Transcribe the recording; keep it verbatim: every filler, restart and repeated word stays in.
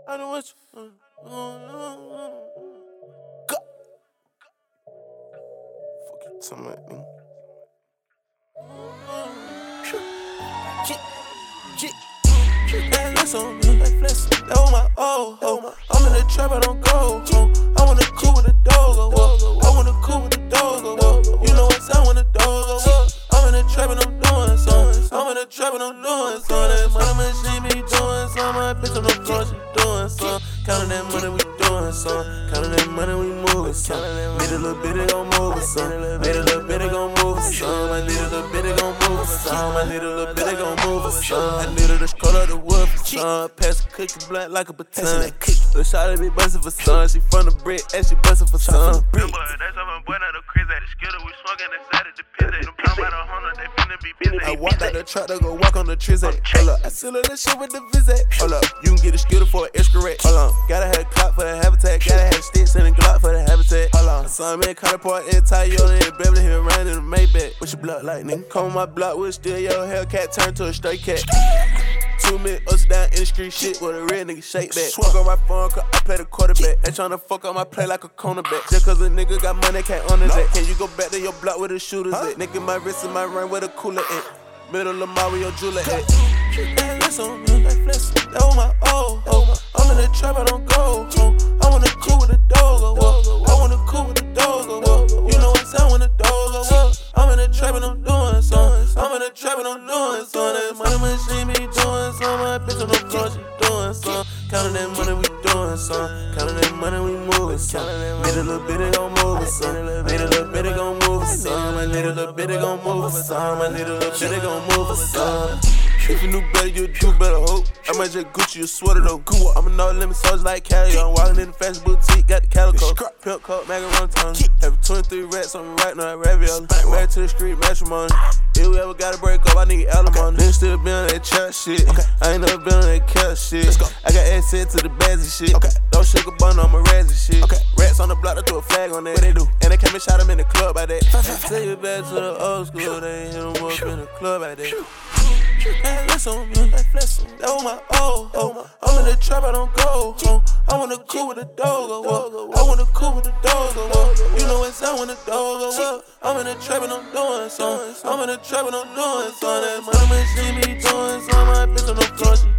I know what you want. Go. Fuck you talking about, nigga. Hey, flex on me, like flex. That was my old hoe. I'm in the trap, I don't go home. I wanna cool with the dog, I wanna cool with the dog, you know what's up when the dog go. I'm in the trap and I'm doing something. I'm in the trap and I'm doing something. Money machine be doing something. My bitch on the floor, she doing something. Counting that money, we doing something. Counting that money, we moving something. Made a little bit, it gon' move with something. Made a little bit, it gon' move with something. I need a little bit, it gon' move with something. I need a little bit, it gon' move with something. I needed to scroll up the wood for some. Pass a cookie blunt like a baton. Little shawty be bustin' for some. She from the brick, and she bustin' for some. That's how my boy not no crazy at the skittle. We smoking inside of the pizza. Them pound by the hundred, they finna be busy. I walked out the truck to go walk on the trizzy. Hold up, I seal that shit with the visit. Hold up, you can get a skittle for an extra rate. Hold on, gotta have a clock for the habitat. Gotta have sticks and a Glock for the habitat. Hold on, I saw him in Counterpart in Toyota in Beverly Hill running in the Maybach. What's your block like, nigga? Come on my block with still your Hellcat turn to a straight cat. Two minutes ups down in the street shit with a real nigga shake back. Fuck on my phone cause I play the quarterback. They tryna fuck on my play like a cornerback. Just cause a nigga got money can't honor that. Can you go back to your block where the shooters at? Nigga my wrist and my ring where the cooler at. Middle of my where your jeweler at. Hey, flex on me, like flex. That was my old hoe. I'm in the trap, I don't go home. I wanna cool with the dog, I wanna cool with the dog, you know what's up when the dog go. I'm in the trap and I'm doing something. I'm in the trap and I'm doing something. Money machine be doing something. My bitch on the floor, she doing something. Counting that money, we doing something. Counting that money, we moving something. Made a little bit, it gon' move with something. Made a little bit, it gon' move with something. I need a little bit, it gon' move with something. I need a little bit, it gon' move with something. If you knew better, you'd do better, hope. I might just Gucci your sweater though. I'm a no-limit soldier like Cali. I'm walking in the fashion boutique, got the calico. Pimp coat, macaroni tongue. Have twenty-three rats on me right now, ravioli. Married to the street, matrimony. If we ever gotta break up, I need alimony. Niggas still been on that trap shit. I ain't never been on that cat shit. I got access to the bags and shit. Don't shake a bun on my rags and shit. Rats on the block, they throw a flag on that. What they do? And they came and shot them in the club by that. Take it back to the old school, they hit them up in the club by that. Hey, flex on me, like flex on me. That was my old hoe. I'm in the trap, I don't go home. I wanna cool with the dog, I wanna cool with the dog, you know what's up when the dog go. I'm in the trap and I'm doing something. I'm in the trap and I'm doing something. Money machine be doing something. My bitch on the floor, she